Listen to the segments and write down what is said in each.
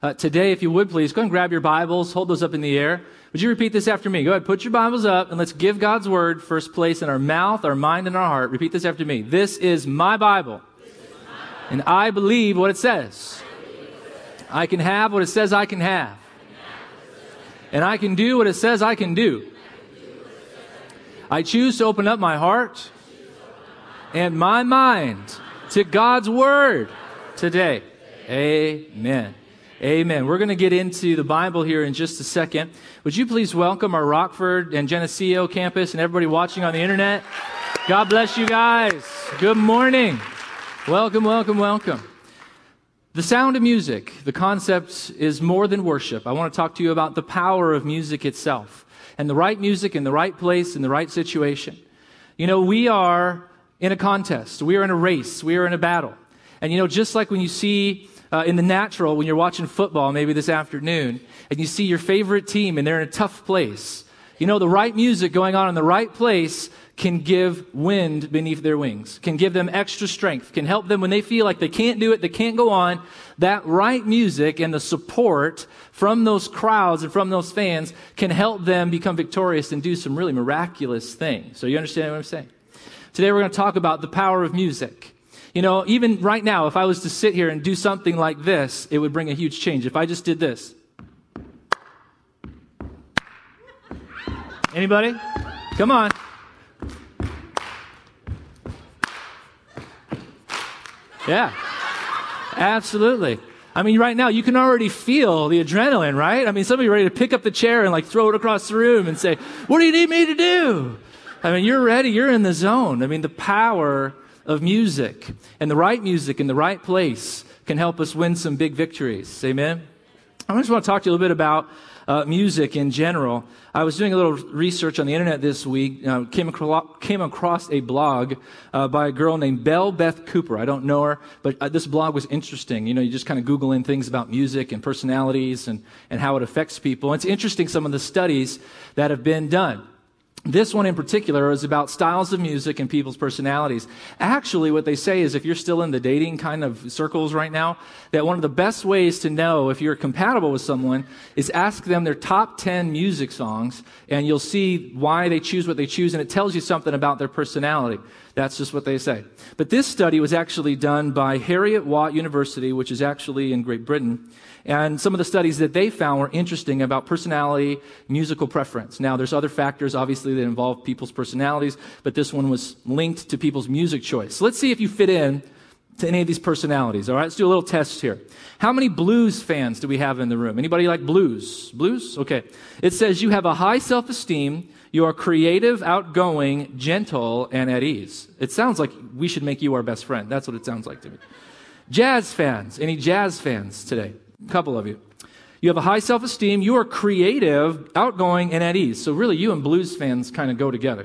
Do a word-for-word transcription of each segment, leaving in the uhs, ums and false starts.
Uh, today, if you would please, go ahead and grab your Bibles, hold those up in the air. Would you repeat this after me? Go ahead, put your Bibles up, and let's give God's Word first place in our mouth, our mind, and our heart. Repeat this after me. This is my Bible, and I believe what it says. I can have what it says I can have, and I can do what it says I can do. I choose to open up my heart and my mind to God's Word today. Amen. Amen. We're going to get into the Bible here in just a second. Would you please welcome our Rockford and Geneseo campus and everybody watching on the internet? God bless you guys. Good morning. Welcome, welcome, welcome. The sound of music, the concept is more than worship. I want to talk to you about the power of music itself and the right music in the right place in the right situation. You know, we are in a contest. We are in a race. We are in a battle. And you know, just like when you see Uh, in the natural, when you're watching football, maybe this afternoon, and you see your favorite team and they're in a tough place, you know, the right music going on in the right place can give wind beneath their wings, can give them extra strength, can help them when they feel like they can't do it, they can't go on. That right music and the support from those crowds and from those fans can help them become victorious and do some really miraculous things. So you understand what I'm saying? Today we're going to talk about the power of music. You know, even right now, if I was to sit here and do something like this, it would bring a huge change. If I just did this. Anybody? Come on. Yeah, absolutely. I mean, right now, you can already feel the adrenaline, right? I mean, somebody ready to pick up the chair and like throw it across the room and say, what do you need me to do? I mean, you're ready. You're in the zone. I mean, the power of music and the right music in the right place can help us win some big victories. Amen. I just want to talk to you a little bit about uh, music in general. I was doing a little research on the internet this week, uh, came, across, came across a blog uh, by a girl named Belle Beth Cooper. I don't know her, but uh, this blog was interesting. You know, you just kind of Google in things about music and personalities and, and how it affects people. And it's interesting, some of the studies that have been done. This one in particular is about styles of music and people's personalities. Actually, what they say is if you're still in the dating kind of circles right now, that one of the best ways to know if you're compatible with someone is ask them their top ten music songs, and you'll see why they choose what they choose, and it tells you something about their personality. That's just what they say. But this study was actually done by Heriot-Watt University, which is actually in Great Britain. And some of the studies that they found were interesting about personality, musical preference. Now, there's other factors, obviously, that involve people's personalities, but this one was linked to people's music choice. So let's see if you fit in to any of these personalities. All right, let's do a little test here. How many blues fans do we have in the room? Anybody like blues? Blues? Okay. It says you have a high self-esteem, you are creative, outgoing, gentle, and at ease. It sounds like we should make you our best friend. That's what it sounds like to me. Jazz fans. Any jazz fans today? A couple of you. You have a high self-esteem, you are creative, outgoing, and at ease. So really, you and blues fans kind of go together.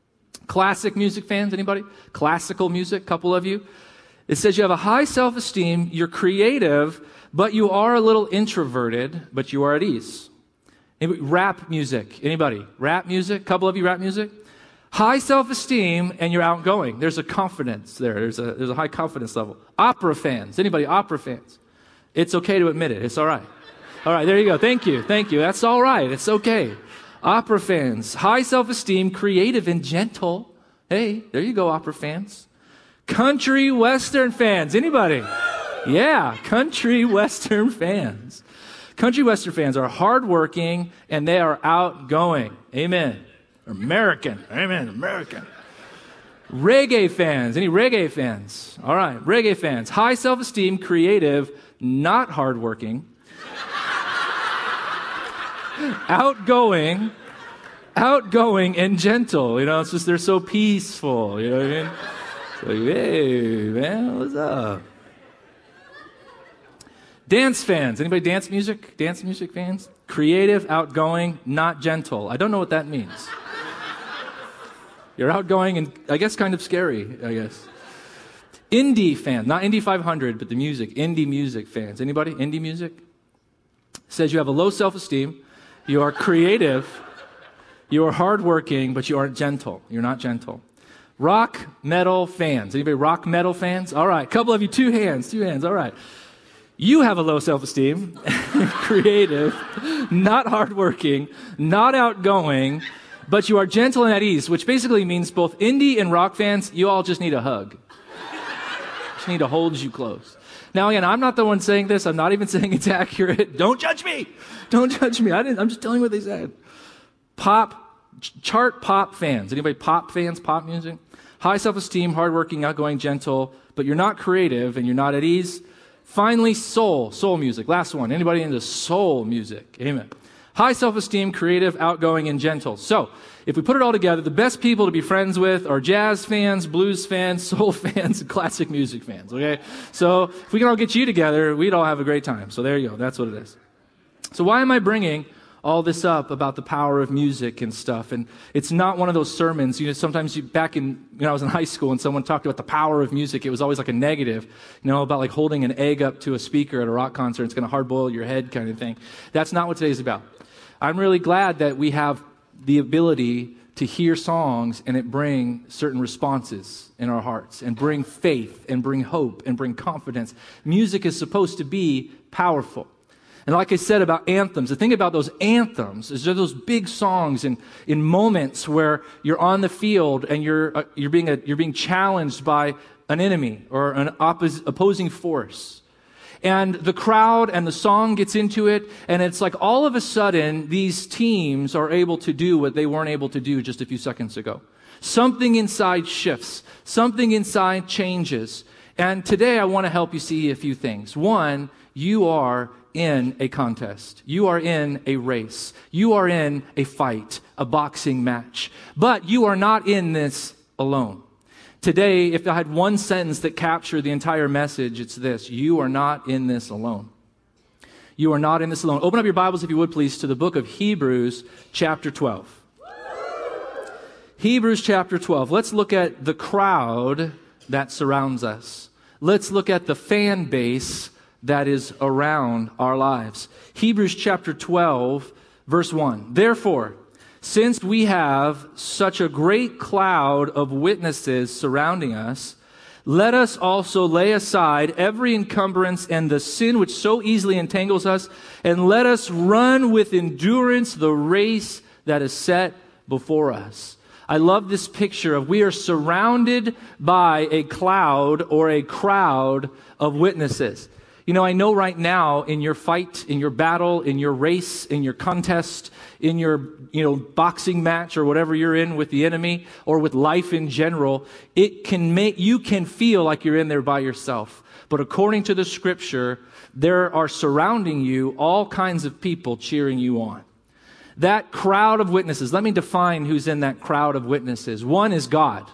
Classic music fans, anybody? Classical music, couple of you. It says you have a high self-esteem, you're creative, but you are a little introverted, but you are at ease. Anybody? Rap music, anybody? Rap music, couple of you rap music? High self-esteem, and you're outgoing. There's a confidence there. There's a, there's a high confidence level. Opera fans, anybody? Opera fans? It's okay to admit it. It's all right. All right, there you go. Thank you. Thank you. That's all right. It's okay. Opera fans, high self-esteem, creative, and gentle. Hey, there you go, opera fans. Country western fans. Anybody? Yeah, country western fans. Country western fans are hardworking, and they are outgoing. Amen. American. Amen. American. Reggae fans. Any reggae fans? All right, reggae fans. High self-esteem, creative, not hardworking, outgoing, outgoing and gentle. You know, it's just they're so peaceful. You know what I mean? So, hey, man, what's up? Dance fans. Anybody dance music? Dance music fans? Creative, outgoing, not gentle. I don't know what that means. You're outgoing and I guess kind of scary, I guess. Indie fans, not Indy five hundred, but the music, indie music fans. Anybody? Indie music? Says you have a low self-esteem, you are creative, you are hardworking, but you aren't gentle. You're not gentle. Rock metal fans. Anybody rock metal fans? All right, couple of you, two hands, two hands, all right. You have a low self-esteem, creative, not hardworking, not outgoing, but you are gentle and at ease, which basically means both indie and rock fans, you all just need a hug. Just need to hold you close. Now, again, I'm not the one saying this. I'm not even saying it's accurate. Don't judge me. Don't judge me. I didn't, I'm just telling you what they said. Pop, chart pop fans. Anybody pop fans, pop music? High self-esteem, hardworking, outgoing, gentle, but you're not creative and you're not at ease. Finally, soul, soul music. Last one. Anybody into soul music? Amen. High self-esteem, creative, outgoing, and gentle. So, if we put it all together, the best people to be friends with are jazz fans, blues fans, soul fans, and classic music fans, okay? So, if we can all get you together, we'd all have a great time. So there you go. That's what it is. So why am I bringing all this up about the power of music and stuff? And it's not one of those sermons. You know, sometimes you, back in, when I was in high school and someone talked about the power of music, it was always like a negative, you know, about like holding an egg up to a speaker at a rock concert. It's going to hard boil your head kind of thing. That's not what today's about. I'm really glad that we have the ability to hear songs and it bring certain responses in our hearts and bring faith and bring hope and bring confidence. Music is supposed to be powerful. And like I said about anthems, the thing about those anthems is they're those big songs in, in moments where you're on the field and you're, uh, you're, being a, you're being challenged by an enemy or an oppos- opposing force. And the crowd and the song gets into it, and it's like all of a sudden, these teams are able to do what they weren't able to do just a few seconds ago. Something inside shifts. Something inside changes. And today I want to help you see a few things. One, you are in a contest. You are in a race. You are in a fight, a boxing match. But you are not in this alone. Today, if I had one sentence that captured the entire message, it's this: you are not in this alone. You are not in this alone. Open up your Bibles, if you would, please, to the book of Hebrews, chapter twelve. Hebrews, chapter twelve. Let's look at the crowd that surrounds us. Let's look at the fan base that is around our lives. Hebrews, chapter twelve, verse one. Therefore, since we have such a great cloud of witnesses surrounding us, let us also lay aside every encumbrance and the sin which so easily entangles us, and let us run with endurance the race that is set before us. I love this picture of we are surrounded by a cloud or a crowd of witnesses. You know, I know right now in your fight, in your battle, in your race, in your contest, in your, you know, boxing match or whatever you're in with the enemy or with life in general, it can make, you can feel like you're in there by yourself. But according to the scripture, there are surrounding you all kinds of people cheering you on. That crowd of witnesses, let me define who's in that crowd of witnesses. One is God.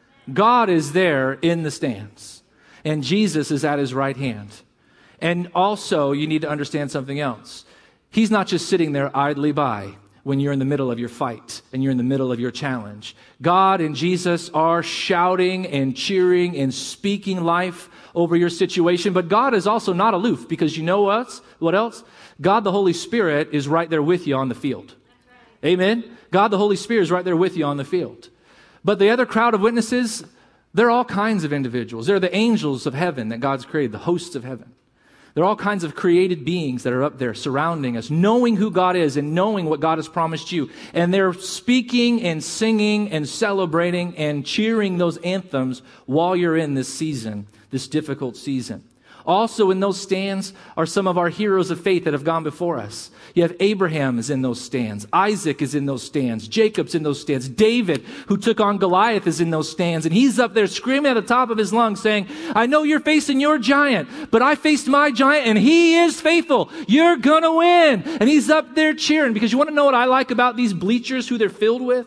God is there in the stands, and Jesus is at his right hand. And also, you need to understand something else. He's not just sitting there idly by when you're in the middle of your fight and you're in the middle of your challenge. God and Jesus are shouting and cheering and speaking life over your situation. But God is also not aloof, because you know what? What else? God the Holy Spirit is right there with you on the field. Amen? God the Holy Spirit is right there with you on the field. But the other crowd of witnesses, they're all kinds of individuals. They're the angels of heaven that God's created, the hosts of heaven. There are all kinds of created beings that are up there surrounding us, knowing who God is and knowing what God has promised you. And they're speaking and singing and celebrating and cheering those anthems while you're in this season, this difficult season. Also in those stands are some of our heroes of faith that have gone before us. You have Abraham is in those stands. Isaac is in those stands. Jacob's in those stands. David, who took on Goliath, is in those stands. And he's up there screaming at the top of his lungs saying, I know you're facing your giant, but I faced my giant and he is faithful. You're gonna win. And he's up there cheering, because you want to know what I like about these bleachers, who they're filled with?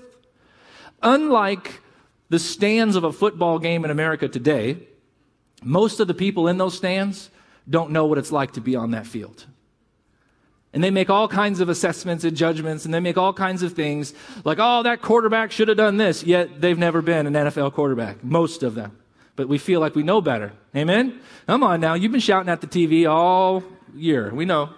Unlike the stands of a football game in America today, most of the people in those stands don't know what it's like to be on that field. And they make all kinds of assessments and judgments, and they make all kinds of things like, oh, that quarterback should have done this, yet they've never been an N F L quarterback, most of them. But we feel like we know better. Amen? Come on now, you've been shouting at the T V all year. We know.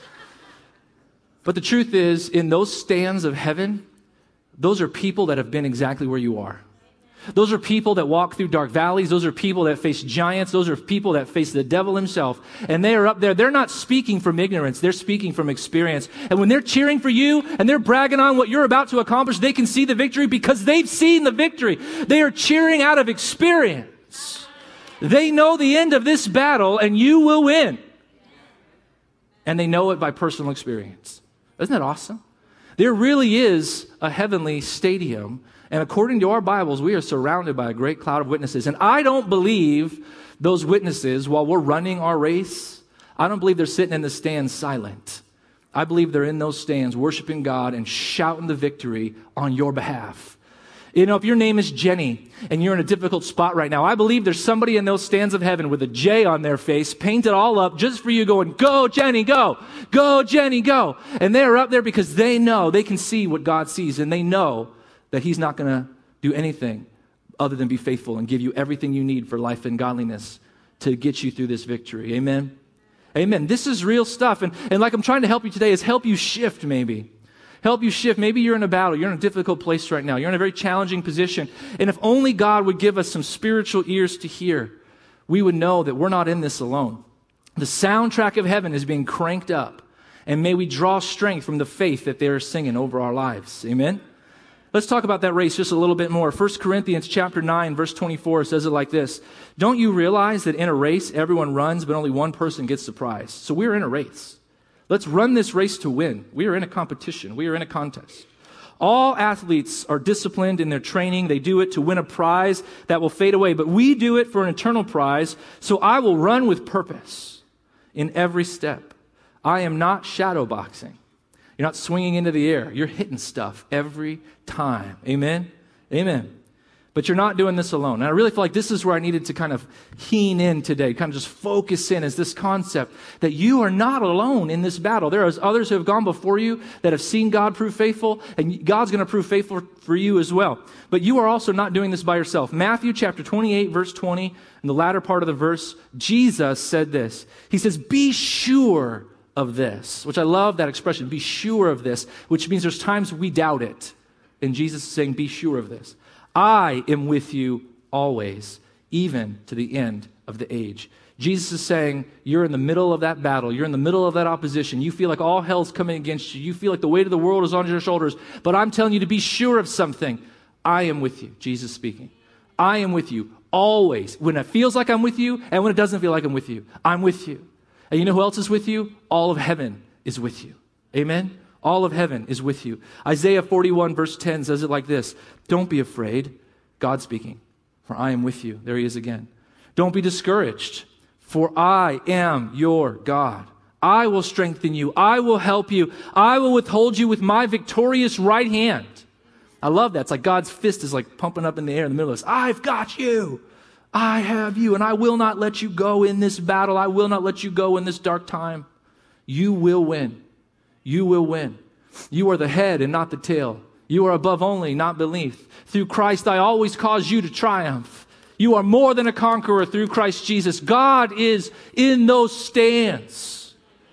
But the truth is, in those stands of heaven, those are people that have been exactly where you are. Those are people that walk through dark valleys. Those are people that face giants. Those are people that face the devil himself. And they are up there. They're not speaking from ignorance. They're speaking from experience. And when they're cheering for you and they're bragging on what you're about to accomplish, they can see the victory because they've seen the victory. They are cheering out of experience. They know the end of this battle and you will win. And they know it by personal experience. Isn't that awesome? There really is a heavenly stadium. And according to our Bibles, we are surrounded by a great cloud of witnesses. And I don't believe those witnesses, while we're running our race, I don't believe they're sitting in the stands silent. I believe they're in those stands worshiping God and shouting the victory on your behalf. You know, if your name is Jenny and you're in a difficult spot right now, I believe there's somebody in those stands of heaven with a J on their face, painted all up just for you, going, go, Jenny, go. Go, Jenny, go. And they're up there because they know, they can see what God sees, and they know that he's not going to do anything other than be faithful and give you everything you need for life and godliness to get you through this victory. Amen? Amen. This is real stuff. And, and like I'm trying to help you today is help you shift maybe. Help you shift. Maybe you're in a battle. You're in a difficult place right now. You're in a very challenging position. And if only God would give us some spiritual ears to hear, we would know that we're not in this alone. The soundtrack of heaven is being cranked up. And may we draw strength from the faith that they're singing over our lives. Amen? Let's talk about that race just a little bit more. First Corinthians chapter nine, verse twenty-four says it like this. Don't you realize that in a race, everyone runs, but only one person gets the prize? So we're in a race. Let's run this race to win. We are in a competition. We are in a contest. All athletes are disciplined in their training. They do it to win a prize that will fade away. But we do it for an eternal prize. So I will run with purpose in every step. I am not shadow boxing. You're not swinging into the air. You're hitting stuff every time. Amen? Amen. But you're not doing this alone. And I really feel like this is where I needed to kind of keen in today, kind of just focus in, is this concept that you are not alone in this battle. There are others who have gone before you that have seen God prove faithful, and God's going to prove faithful for you as well. But you are also not doing this by yourself. Matthew chapter twenty-eight, verse twenty, in the latter part of the verse, Jesus said this. He says, be sure of this, which I love that expression, be sure of this, which means there's times we doubt it. And Jesus is saying, be sure of this. I am with you always, even to the end of the age. Jesus is saying, you're in the middle of that battle. You're in the middle of that opposition. You feel like all hell's coming against you. You feel like the weight of the world is on your shoulders. But I'm telling you to be sure of something. I am with you, Jesus speaking. I am with you always. When it feels like I'm with you and when it doesn't feel like I'm with you, I'm with you. And you know who else is with you? All of heaven is with you. Amen? All of heaven is with you. Isaiah forty-one verse ten says it like this. Don't be afraid, God speaking, for I am with you. There he is again. Don't be discouraged, for I am your God. I will strengthen you. I will help you. I will withhold you with my victorious right hand. I love that. It's like God's fist is like pumping up in the air in the middle of this. I've got you. I have you, and I will not let you go in this battle. I will not let you go in this dark time. You will win. You will win. You are the head and not the tail. You are above only, not beneath. Through Christ, I always cause you to triumph. You are more than a conqueror through Christ Jesus. God is in those stands.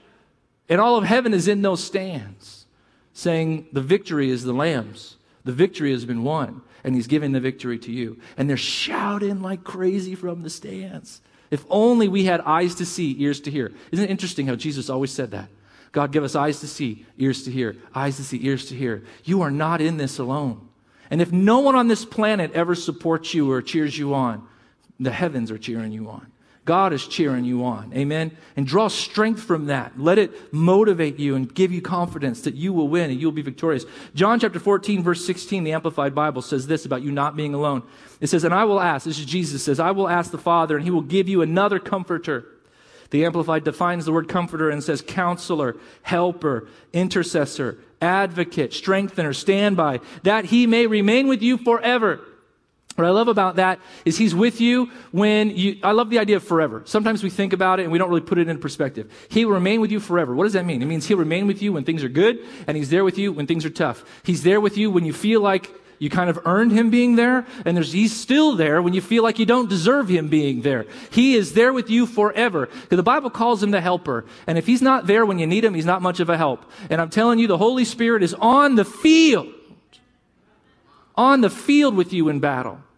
And all of heaven is in those stands, saying the victory is the Lamb's. The victory has been won, and he's giving the victory to you. And they're shouting like crazy from the stands. If only we had eyes to see, ears to hear. Isn't it interesting how Jesus always said that? God, give us eyes to see, ears to hear, eyes to see, ears to hear. You are not in this alone. And if no one on this planet ever supports you or cheers you on, the heavens are cheering you on. God is cheering you on. Amen? And draw strength from that. Let it motivate you and give you confidence that you will win and you will be victorious. John chapter fourteen, verse sixteen, the Amplified Bible says this about you not being alone. It says, and I will ask, this is Jesus says, I will ask the Father and he will give you another comforter. The Amplified defines the word comforter and says counselor, helper, intercessor, advocate, strengthener, standby, that he may remain with you forever. What I love about that is he's with you when you, I love the idea of forever. Sometimes we think about it and we don't really put it in perspective. He will remain with you forever. What does that mean? It means he'll remain with you when things are good, and he's there with you when things are tough. He's there with you when you feel like you kind of earned him being there, and there's, he's still there when you feel like you don't deserve him being there. He is there with you forever. Because the Bible calls him the helper. And if he's not there when you need him, he's not much of a help. And I'm telling you, the Holy Spirit is on the field. On the field with you in battle.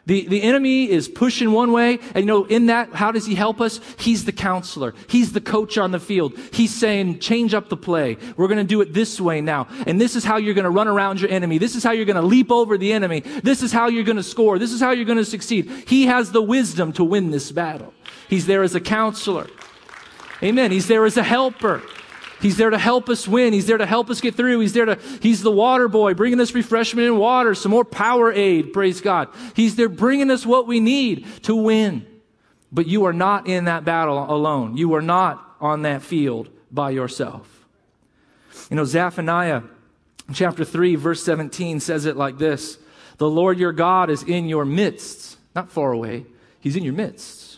The, the enemy is pushing one way, and you know, in that, how does he help us? He's the counselor. He's the coach on the field. He's saying, change up the play. We're going to do it this way now. And this is how you're going to run around your enemy. This is how you're going to leap over the enemy. This is how you're going to score. This is how you're going to succeed. He has the wisdom to win this battle. He's there as a counselor. Amen. He's there as a helper. He's there to help us win. He's there to help us get through. He's there to, he's the water boy, bringing us refreshment and water, some more power aid, praise God. He's there bringing us what we need to win. But you are not in that battle alone. You are not on that field by yourself. You know, Zephaniah chapter three, verse seventeen says it like this. The Lord your God is in your midst, not far away. He's in your midst.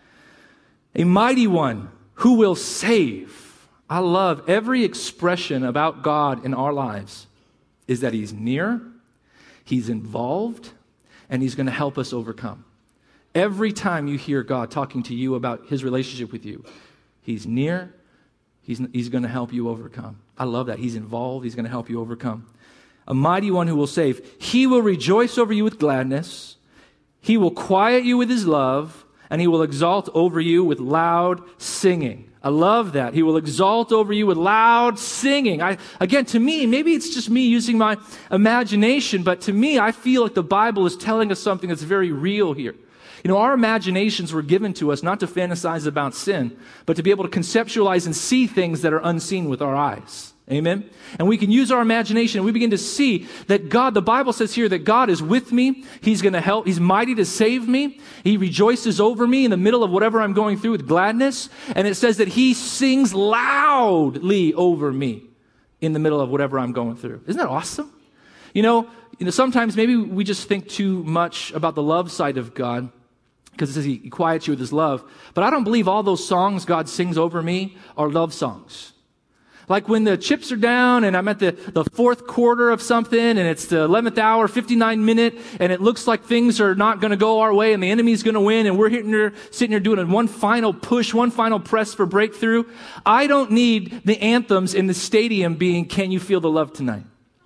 A mighty one who will save. I love every expression about God in our lives is that he's near, he's involved, and he's going to help us overcome. Every time you hear God talking to you about his relationship with you, he's near, he's, he's going to help you overcome. I love that. He's involved, he's going to help you overcome. A mighty one who will save. He will rejoice over you with gladness. He will quiet you with his love, and he will exalt over you with loud singing. I love that. He will exalt over you with loud singing. I, again, to me, maybe it's just me using my imagination, but to me, I feel like the Bible is telling us something that's very real here. You know, our imaginations were given to us not to fantasize about sin, but to be able to conceptualize and see things that are unseen with our eyes. Amen? And we can use our imagination and we begin to see that God, the Bible says here that God is with me. He's going to help. He's mighty to save me. He rejoices over me in the middle of whatever I'm going through with gladness. And it says that he sings loudly over me in the middle of whatever I'm going through. Isn't that awesome? You know, you know, sometimes maybe we just think too much about the love side of God because it says he quiets you with his love. But I don't believe all those songs God sings over me are love songs. Like when the chips are down and I'm at the, the fourth quarter of something and it's the eleventh hour, fifty-nine minute, and it looks like things are not going to go our way and the enemy's going to win and we're hitting here, sitting here doing one final push, one final press for breakthrough. I don't need the anthems in the stadium being, "Can you feel the love tonight?"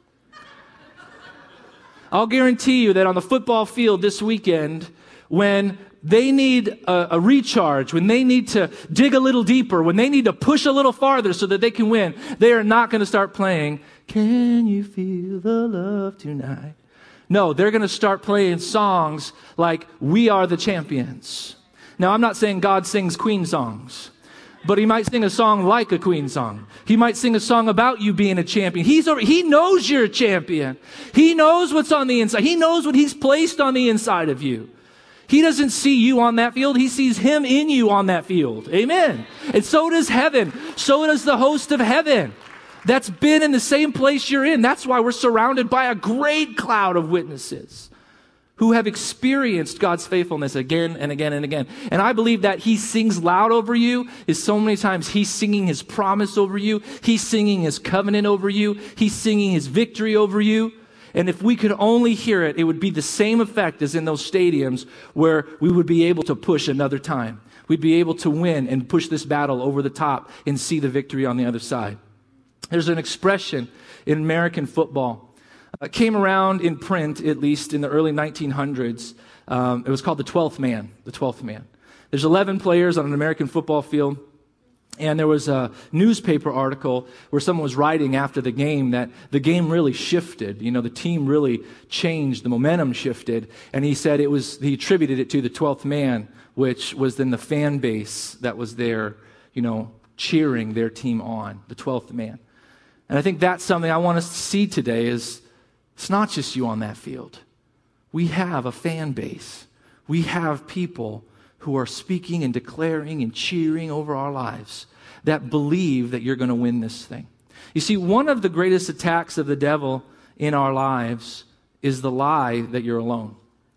I'll guarantee you that on the football field this weekend, when they need a, a recharge, when they need to dig a little deeper, when they need to push a little farther so that they can win, they are not going to start playing, "Can you feel the love tonight?" No, they're going to start playing songs like "We Are the Champions." Now, I'm not saying God sings Queen songs, but he might sing a song like a Queen song. He might sing a song about you being a champion. He's over, he knows you're a champion. He knows what's on the inside. He knows what he's placed on the inside of you. He doesn't see you on that field. He sees him in you on that field. Amen. And so does heaven. So does the host of heaven. That's been in the same place you're in. That's why we're surrounded by a great cloud of witnesses who have experienced God's faithfulness again and again and again. And I believe that he sings loud over you is so many times he's singing his promise over you. He's singing his covenant over you. He's singing his victory over you. And if we could only hear it, it would be the same effect as in those stadiums where we would be able to push another time. We'd be able to win and push this battle over the top and see the victory on the other side. There's an expression in American football. It uh, came around in print, at least in the early nineteen hundreds. Um, it was called the twelfth man, the twelfth man. There's eleven players on an American football field. And there was a newspaper article where someone was writing after the game that the game really shifted. You know, the team really changed. The momentum shifted. And he said it was, he attributed it to the twelfth man, which was then the fan base that was there, you know, cheering their team on, the twelfth man. And I think that's something I want us to see today is it's not just you on that field. We have a fan base. We have people who are speaking and declaring and cheering over our lives that believe that you're going to win this thing. You see, one of the greatest attacks of the devil in our lives is the lie that you're alone.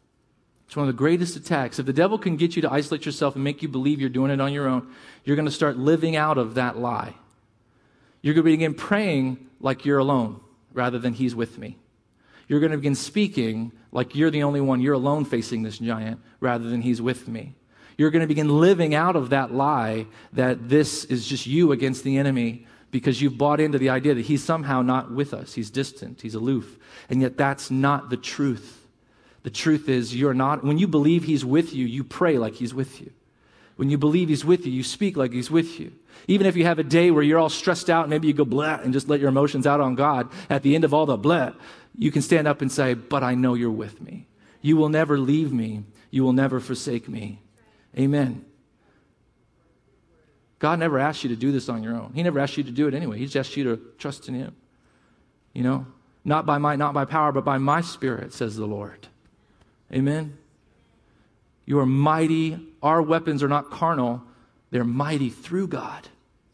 It's one of the greatest attacks. If the devil can get you to isolate yourself and make you believe you're doing it on your own, you're going to start living out of that lie. You're going to begin praying like you're alone rather than he's with me. You're going to begin speaking like you're the only one, you're alone facing this giant rather than he's with me. You're going to begin living out of that lie that this is just you against the enemy because you've bought into the idea that he's somehow not with us. He's distant. He's aloof. And yet that's not the truth. The truth is, you're not, when you believe he's with you, you pray like he's with you. When you believe he's with you, you speak like he's with you. Even if you have a day where you're all stressed out, maybe you go blah and just let your emotions out on God, at the end of all the blah, you can stand up and say, but I know you're with me. You will never leave me. You will never forsake me. Amen. God never asked you to do this on your own. He never asked you to do it anyway. He's asked you to trust in him. You know, not by might, not by power, but by my Spirit, says the Lord. Amen. You are mighty. Our weapons are not carnal. They're mighty through God.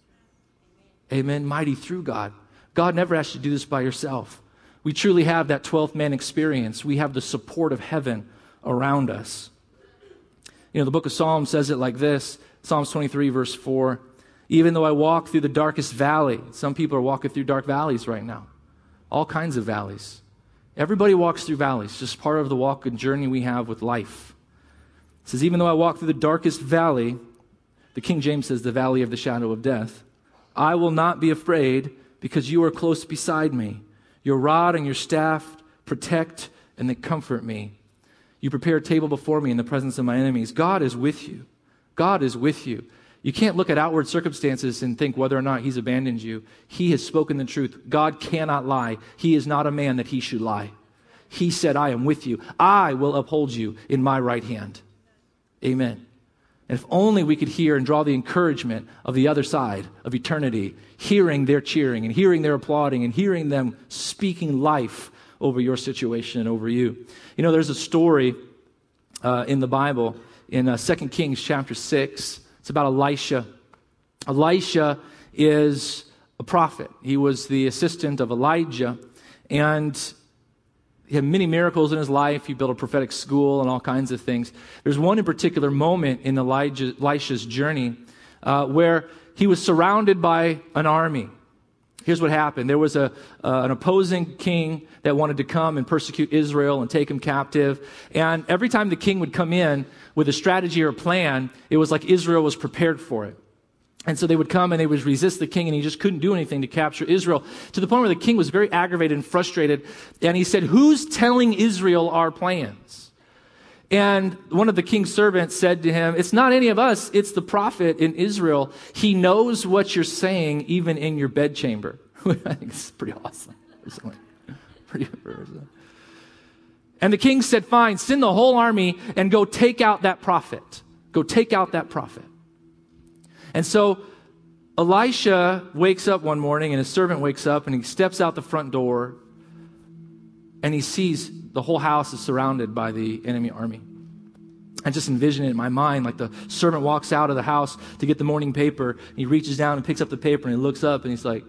Amen. Mighty through God. God never asked you to do this by yourself. We truly have that twelfth man experience. We have the support of heaven around us. You know, the book of Psalms says it like this. Psalms twenty-three, verse four. Even though I walk through the darkest valley. Some people are walking through dark valleys right now. All kinds of valleys. Everybody walks through valleys. Just part of the walk and journey we have with life. It says, even though I walk through the darkest valley, the King James says, the valley of the shadow of death, I will not be afraid because you are close beside me. Your rod and your staff protect and they comfort me. You prepare a table before me in the presence of my enemies. God is with you. God is with you. You can't look at outward circumstances and think whether or not he's abandoned you. He has spoken the truth. God cannot lie. He is not a man that he should lie. He said, I am with you. I will uphold you in my right hand. Amen. And if only we could hear and draw the encouragement of the other side of eternity, hearing their cheering and hearing their applauding and hearing them speaking life over your situation and over you. You know, there's a story uh, in the Bible in uh, Second Kings chapter six. It's about Elisha. Elisha is a prophet. He was the assistant of Elijah, and he had many miracles in his life. He built a prophetic school and all kinds of things. There's one in particular moment in Elijah, Elisha's journey uh, where he was surrounded by an army. Here's what happened. There was a uh, an opposing king that wanted to come and persecute Israel and take him captive. And every time the king would come in with a strategy or a plan, it was like Israel was prepared for it. And so they would come and they would resist the king, and he just couldn't do anything to capture Israel, to the point where the king was very aggravated and frustrated. And he said, who's telling Israel our plans? And one of the king's servants said to him, it's not any of us, it's the prophet in Israel. He knows what you're saying even in your bedchamber. I think it's pretty awesome. Pretty awesome. And the king said, fine, send the whole army and go take out that prophet. Go take out that prophet. And so Elisha wakes up one morning, and his servant wakes up, and he steps out the front door, and he sees the whole house is surrounded by the enemy army. I just envision it in my mind, like the servant walks out of the house to get the morning paper, and he reaches down and picks up the paper, and he looks up, and he's like,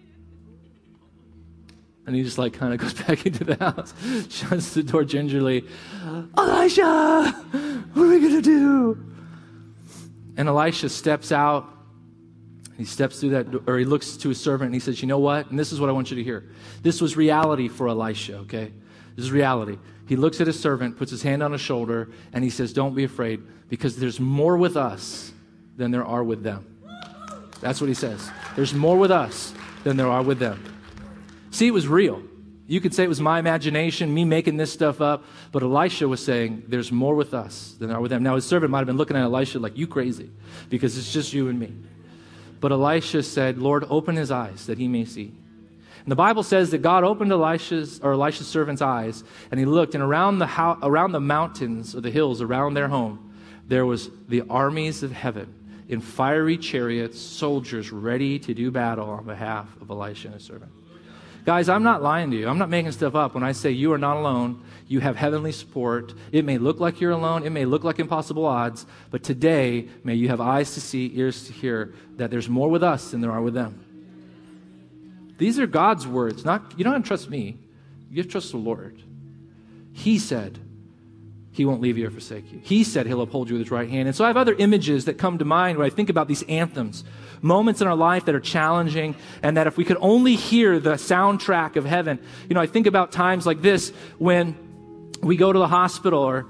and he just like kind of goes back into the house, shuts the door gingerly. Elisha, what are we going to do? And Elisha steps out. He steps through that door, or he looks to his servant and he says, you know what? And this is what I want you to hear. This was reality for Elisha, okay? This is reality. He looks at his servant, puts his hand on his shoulder, and he says, don't be afraid, because there's more with us than there are with them. That's what he says. There's more with us than there are with them. See, it was real. You could say it was my imagination, me making this stuff up, but Elisha was saying, there's more with us than there are with them. Now, his servant might have been looking at Elisha like, you crazy, because it's just you and me. But Elisha said, Lord, open his eyes that he may see. And the Bible says that God opened Elisha's or Elisha's servant's eyes, and he looked, and around the ho- around the mountains or the hills around their home, there was the armies of heaven in fiery chariots, soldiers ready to do battle on behalf of Elisha and his servant. Guys, I'm not lying to you. I'm not making stuff up when I say you are not alone. You have heavenly support. It may look like you're alone. It may look like impossible odds. But today, may you have eyes to see, ears to hear, that there's more with us than there are with them. These are God's words. Not, you don't have to trust me. You have to trust the Lord. He said he won't leave you or forsake you. He said he'll uphold you with his right hand. And so I have other images that come to mind when I think about these anthems. Moments in our life that are challenging, and that if we could only hear the soundtrack of heaven. You know, I think about times like this when we go to the hospital, or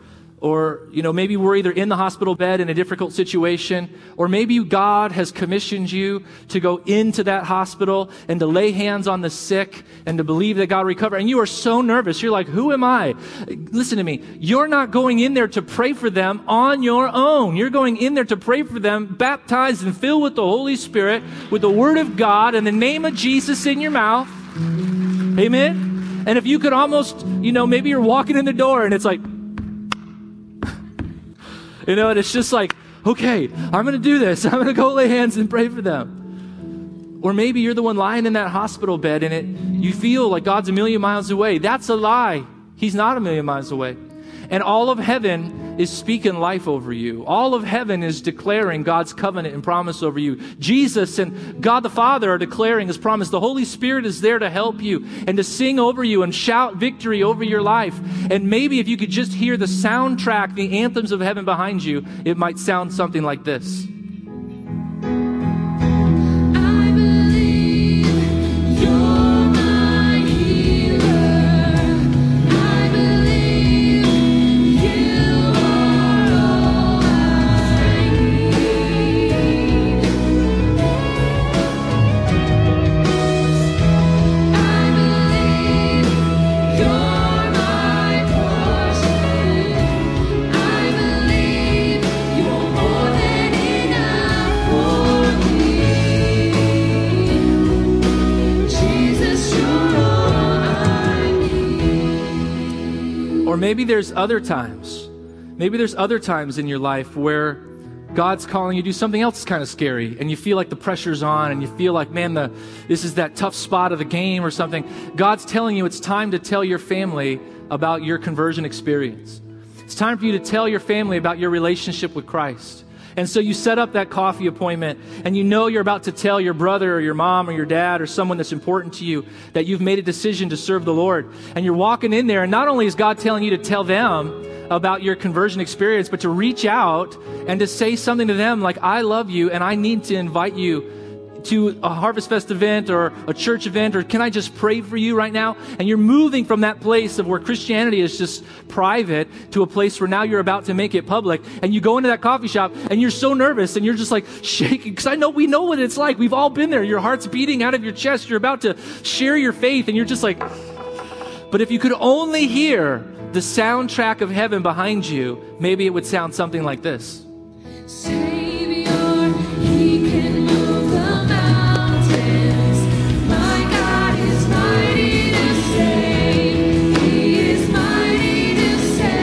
Or, you know, maybe we're either in the hospital bed in a difficult situation, or maybe God has commissioned you to go into that hospital and to lay hands on the sick and to believe that God will recover. And you are so nervous. You're like, who am I? Listen to me. You're not going in there to pray for them on your own. You're going in there to pray for them, baptized and filled with the Holy Spirit, with the Word of God and the name of Jesus in your mouth. Amen? And if you could almost, you know, maybe you're walking in the door and it's like, you know, and it's just like, okay, I'm going to do this. I'm going to go lay hands and pray for them. Or maybe you're the one lying in that hospital bed and it, you feel like God's a million miles away. That's a lie. He's not a million miles away. And all of heaven is speaking life over you. All of heaven is declaring God's covenant and promise over you. Jesus and God the Father are declaring His promise. The Holy Spirit is there to help you and to sing over you and shout victory over your life. And maybe if you could just hear the soundtrack, the anthems of heaven behind you, it might sound something like this. Maybe there's other times, maybe there's other times in your life where God's calling you to do something else that's kind of scary and you feel like the pressure's on and you feel like, man, the, this is that tough spot of the game or something. God's telling you it's time to tell your family about your conversion experience. It's time for you to tell your family about your relationship with Christ. And so you set up that coffee appointment and you know you're about to tell your brother or your mom or your dad or someone that's important to you that you've made a decision to serve the Lord. And you're walking in there and not only is God telling you to tell them about your conversion experience, but to reach out and to say something to them like, I love you and I need to invite you to a Harvest Fest event or a church event, or can I just pray for you right now? And you're moving from that place of where Christianity is just private to a place where now you're about to make it public. And you go into that coffee shop and you're so nervous and you're just like shaking, because I know we know what it's like. We've all been there. Your heart's beating out of your chest. You're about to share your faith and you're just like, but if you could only hear the soundtrack of heaven behind you, maybe it would sound something like this. Savior, He can move the mountains. My God is mighty to save. He is mighty to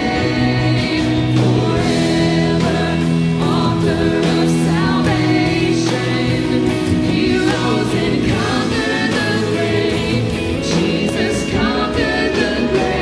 save. Forever, author of salvation. He rose and conquered the grave. Jesus conquered the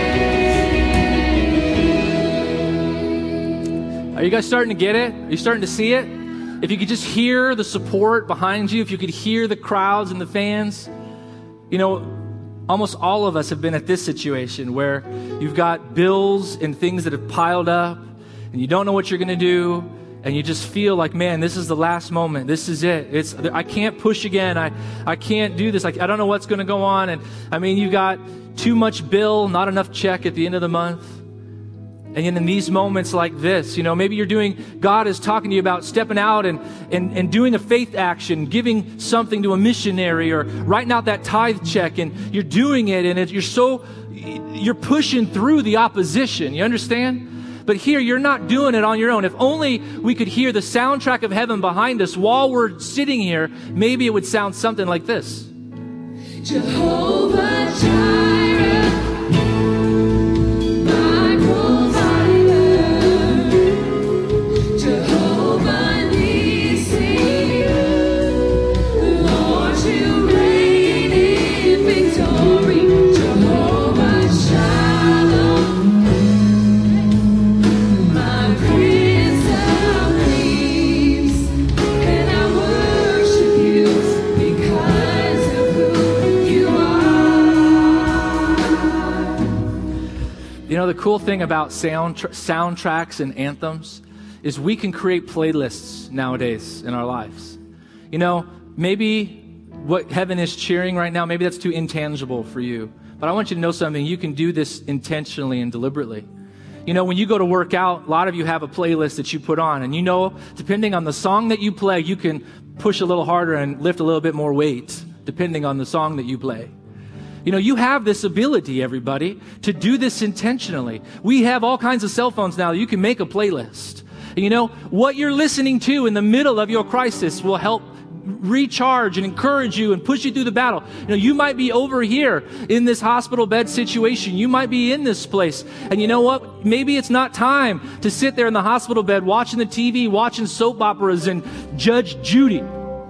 grave. Are you guys starting to get it? Are you starting to see it? If you could just hear the support behind you, if you could hear the crowds and the fans, you know, almost all of us have been at this situation where you've got bills and things that have piled up and you don't know what you're going to do and you just feel like, man, this is the last moment. This is it. It's I can't push again. I, I can't do this. I, I don't know what's going to go on. And I mean, you got too much bill, not enough check at the end of the month. And in these moments like this, you know, maybe you're doing, God is talking to you about stepping out and, and, and doing a faith action, giving something to a missionary or writing out that tithe check, and you're doing it and it, you're so, you're pushing through the opposition. You understand? But here, you're not doing it on your own. If only we could hear the soundtrack of heaven behind us while we're sitting here, maybe it would sound something like this. Jehovah Jireh, my provider. Jehovah Nissi, Lord, you reign in victory. Jehovah Shalom, my Prince of Peace, and I worship you because of who you are. You know, the cool thing about sound soundtracks and anthems is we can create playlists nowadays in our lives. You know, maybe what heaven is cheering right now, maybe that's too intangible for you. But I want you to know something. You can do this intentionally and deliberately. You know, when you go to work out, a lot of you have a playlist that you put on. And you know, depending on the song that you play, you can push a little harder and lift a little bit more weight, depending on the song that you play. You know, you have this ability, everybody, to do this intentionally. We have all kinds of cell phones now that you can make a playlist. And you know, what you're listening to in the middle of your crisis will help recharge and encourage you and push you through the battle. You know, you might be over here in this hospital bed situation. You might be in this place. And you know what? Maybe it's not time to sit there in the hospital bed watching the T V, watching soap operas and Judge Judy.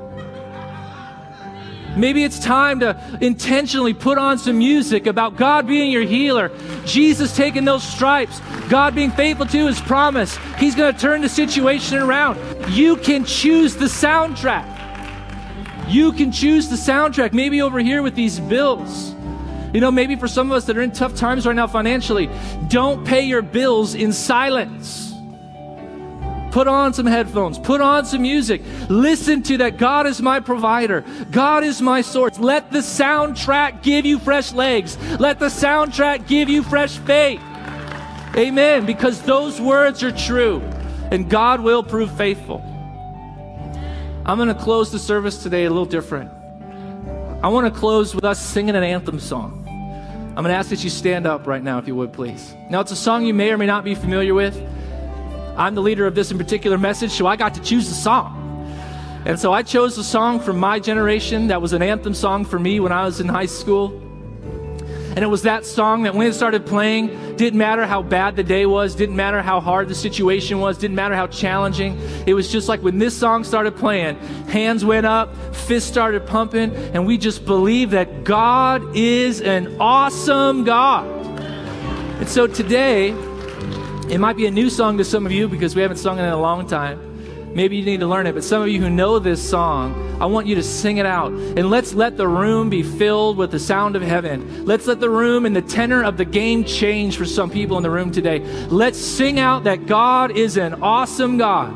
Maybe it's time to intentionally put on some music about God being your healer, Jesus taking those stripes, God being faithful to His promise. He's going to turn the situation around. You can choose the soundtrack. You can choose the soundtrack. Maybe over here with these bills. You know, maybe for some of us that are in tough times right now financially, don't pay your bills in silence. Put on some headphones. Put on some music. Listen to that. God is my provider. God is my source. Let the soundtrack give you fresh legs. Let the soundtrack give you fresh faith. Amen. Because those words are true. And God will prove faithful. I'm going to close the service today a little different. I want to close with us singing an anthem song. I'm going to ask that you stand up right now, if you would, please. Now, it's a song you may or may not be familiar with. I'm the leader of this in particular message, so I got to choose the song. And so I chose a song from my generation that was an anthem song for me when I was in high school. And it was that song that when it started playing, didn't matter how bad the day was, didn't matter how hard the situation was, didn't matter how challenging. It was just like when this song started playing, hands went up, fists started pumping, and we just believed that God is an awesome God. And so today, it might be a new song to some of you because we haven't sung it in a long time. Maybe you need to learn it, but some of you who know this song, I want you to sing it out. And let's let the room be filled with the sound of heaven. Let's let the room and the tenor of the game change for some people in the room today. Let's sing out that God is an awesome God.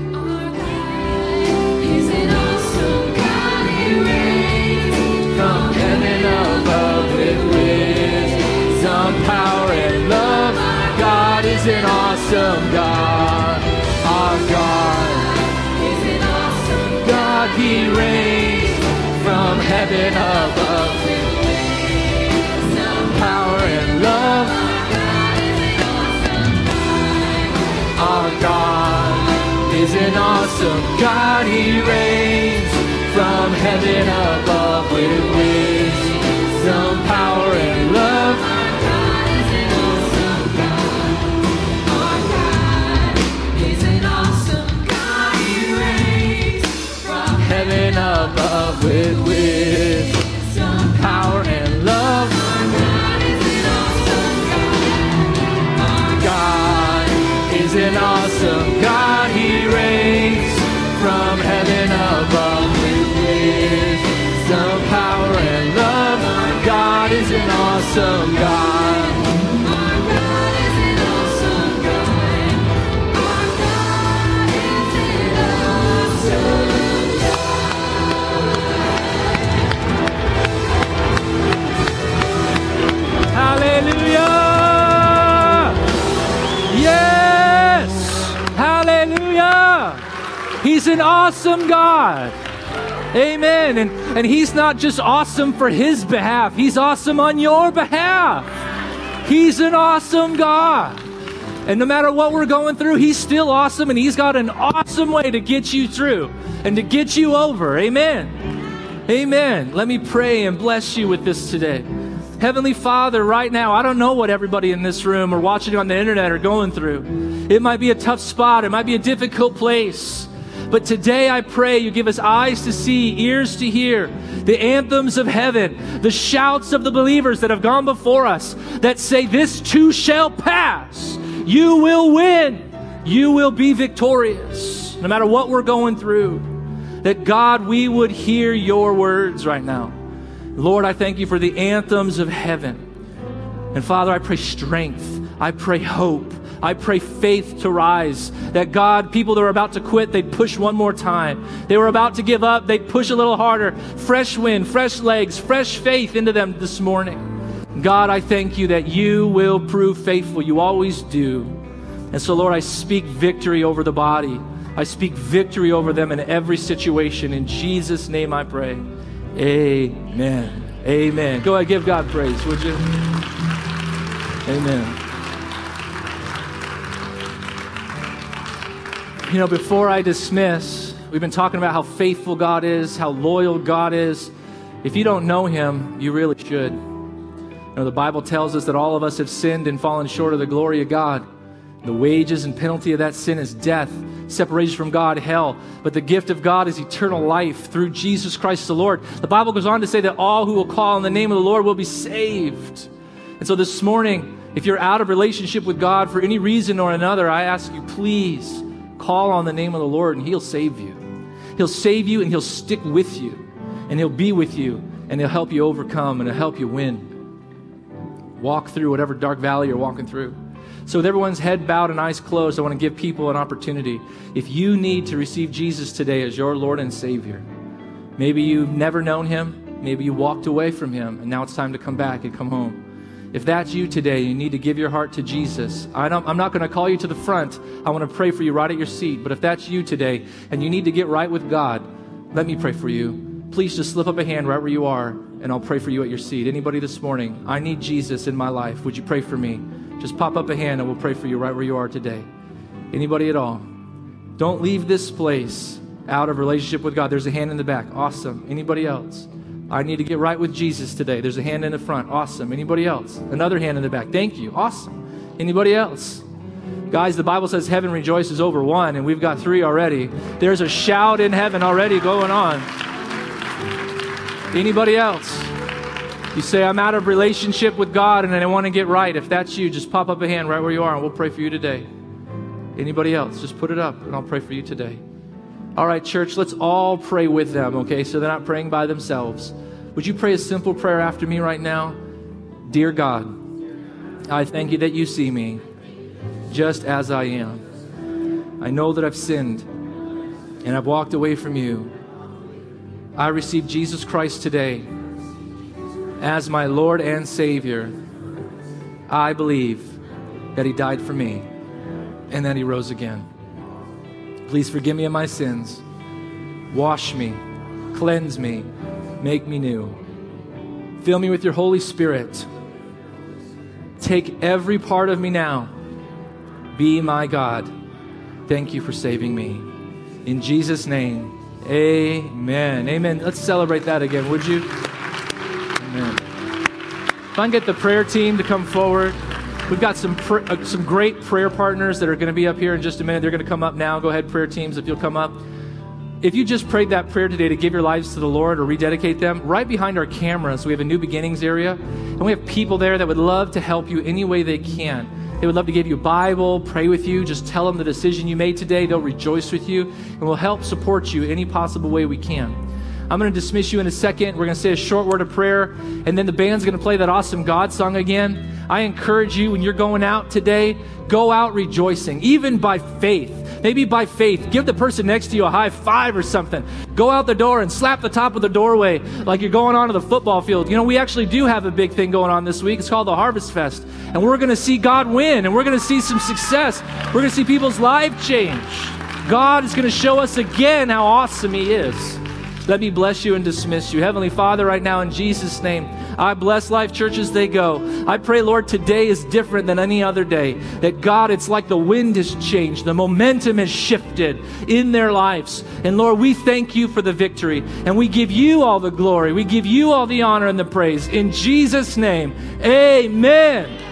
He's an awesome God. He reigns From heaven above with wisdom, power, and love. God is an awesome God. Our God. God, He reigns from heaven above with wisdom, power, and love. Our God is an awesome God. He reigns from heaven above with wisdom, power, and love. Heaven above with wisdom, power, and love. God is an awesome God. He reigns from heaven above with wisdom, power, and love. God is an awesome God. Hallelujah! Yes! Hallelujah! He's an awesome God. Amen. And, and He's not just awesome for His behalf. He's awesome on your behalf. He's an awesome God. And no matter what we're going through, He's still awesome, and He's got an awesome way to get you through and to get you over. Amen. Amen. Let me pray and bless you with this today. Heavenly Father, right now, I don't know what everybody in this room or watching on the internet are going through. It might be a tough spot. It might be a difficult place. But today I pray you give us eyes to see, ears to hear, the anthems of heaven, the shouts of the believers that have gone before us that say, this too shall pass. You will win. You will be victorious. No matter what we're going through, that God, we would hear your words right now. Lord, I thank you for the anthems of heaven. And Father, I pray strength. I pray hope. I pray faith to rise. That God, people that are about to quit, they'd push one more time. They were about to give up, they'd push a little harder. Fresh wind, fresh legs, fresh faith into them this morning. God, I thank you that you will prove faithful. You always do. And so, Lord, I speak victory over the body. I speak victory over them in every situation. In Jesus' name I pray. Amen. Amen. Go ahead, give God praise, would you? Amen. You know, before I dismiss, we've been talking about how faithful God is, how loyal God is. If you don't know him, you really should. You know, the Bible tells us that all of us have sinned and fallen short of the glory of God. The wages and penalty of that sin is death, separation from God, hell. But the gift of God is eternal life through Jesus Christ the Lord. The Bible goes on to say that all who will call on the name of the Lord will be saved. And so this morning, if you're out of relationship with God for any reason or another, I ask you, please call on the name of the Lord and he'll save you. He'll save you and he'll stick with you. And he'll be with you and he'll help you overcome and he'll help you win. Walk through whatever dark valley you're walking through. So with everyone's head bowed and eyes closed, I want to give people an opportunity. If you need to receive Jesus today as your Lord and Savior, maybe you've never known him, maybe you walked away from him, and now it's time to come back and come home. If that's you today, you need to give your heart to Jesus. I don't, I'm not going to call you to the front. I want to pray for you right at your seat. But if that's you today, and you need to get right with God, let me pray for you. Please just slip up a hand right where you are, and I'll pray for you at your seat. Anybody this morning, I need Jesus in my life. Would you pray for me? Just pop up a hand and we'll pray for you right where you are today. Anybody at all? Don't leave this place out of relationship with God. There's a hand in the back. Awesome. Anybody else? I need to get right with Jesus today. There's a hand in the front. Awesome. Anybody else? Another hand in the back. Thank you. Awesome. Anybody else? Guys, the Bible says heaven rejoices over one, and we've got three already. There's a shout in heaven already going on. Anybody else? You say, I'm out of relationship with God and I want to get right. If that's you, just pop up a hand right where you are and we'll pray for you today. Anybody else? Just put it up and I'll pray for you today. All right, church, let's all pray with them, okay? So they're not praying by themselves. Would you pray a simple prayer after me right now? Dear God, I thank you that you see me just as I am. I know that I've sinned and I've walked away from you. I receive Jesus Christ today as my Lord and Savior. I believe that he died for me and that he rose again. Please forgive me of my sins. Wash me, cleanse me, make me new. Fill me with your Holy Spirit. Take every part of me now. Be my God. Thank you for saving me. In Jesus' name, amen. Amen. Let's celebrate that again, would you? Amen. If I can get the prayer team to come forward. We've got some pr- uh, some great prayer partners that are going to be up here in just a minute. They're going to come up now. Go ahead, prayer teams, if you'll come up. If you just prayed that prayer today to give your lives to the Lord or rededicate them, right behind our cameras, we have a New Beginnings area. And we have people there that would love to help you any way they can. They would love to give you a Bible, pray with you. Just tell them the decision you made today. They'll rejoice with you. And we'll help support you any possible way we can. I'm going to dismiss you in a second. We're going to say a short word of prayer, and then the band's going to play that awesome God song again. I encourage you, when you're going out today, go out rejoicing, even by faith. Maybe by faith, give the person next to you a high five or something. Go out the door and slap the top of the doorway like you're going onto the football field. You know, we actually do have a big thing going on this week. It's called the Harvest Fest, and we're going to see God win, and we're going to see some success. We're going to see people's lives change. God is going to show us again how awesome he is. Let me bless you and dismiss you. Heavenly Father, right now in Jesus' name, I bless Life Church as they go. I pray, Lord, today is different than any other day. That God, it's like the wind has changed. The momentum has shifted in their lives. And Lord, we thank you for the victory. And we give you all the glory. We give you all the honor and the praise. In Jesus' name, amen.